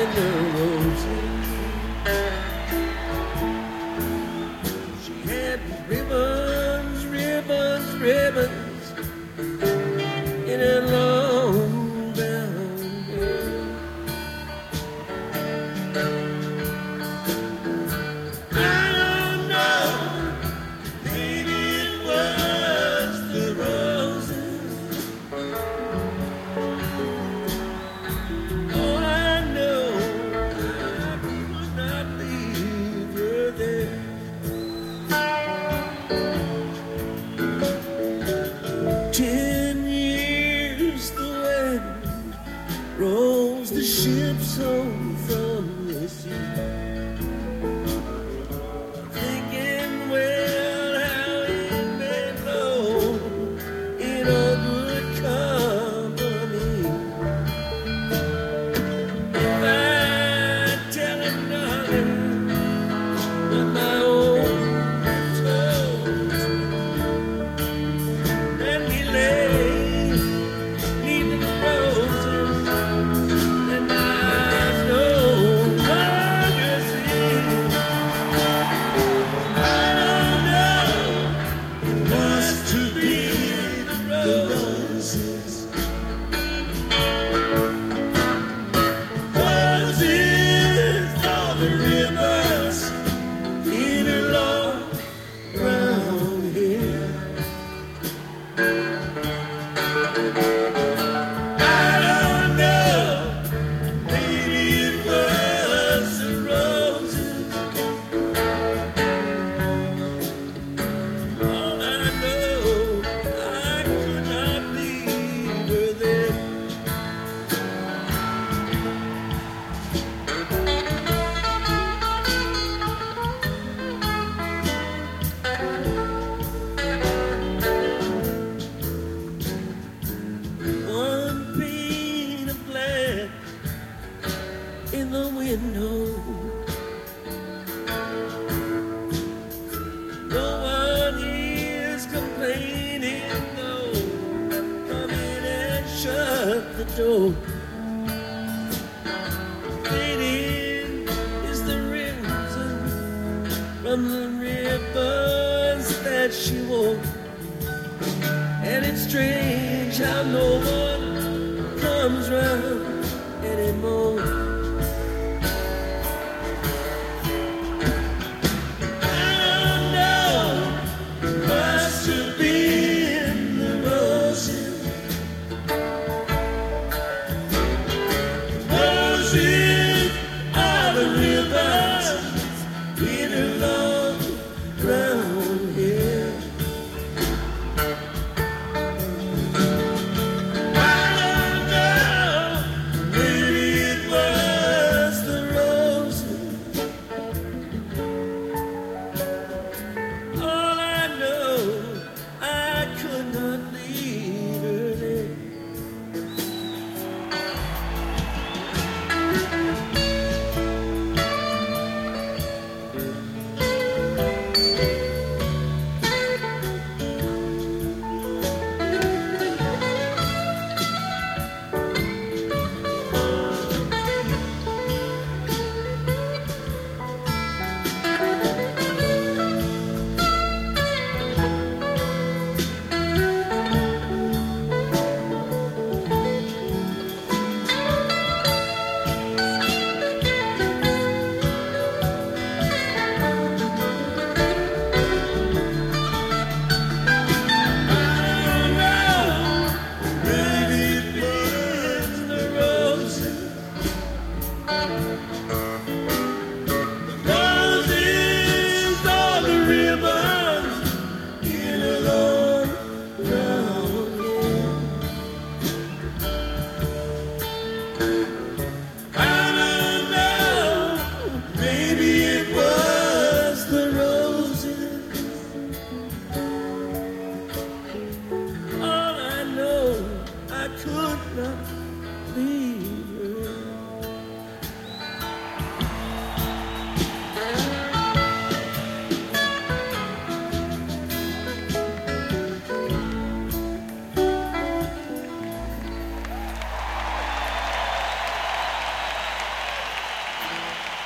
the roses. She had ribbons, ribbons, ribbons in her long brown hair. I don't know, maybe it was the roses. All I know, I could not leave her there. 10 years the wind rolls the ships home from the sea. Thinking, well, how it may blow in all good company. If I tell another what my own told me, let me lay neath the roses and I know longer see. I don't know, it was to be the roses. Roses are the rivers in her long brown hair. I don't know, maybe it was the roses. All I know, I could not leave her there. One pane of glass in the window. No one is complaining, no. Come in and shut the door. Fading is the reason from the ribbons that she wore. And it's strange how no one comes round anymore. I don't know, must have been the roses. Roses are the ribbons in her long brown hair. I don't know, maybe it was the roses. All I know, I could not leave her there. I don't know, maybe it was the roses.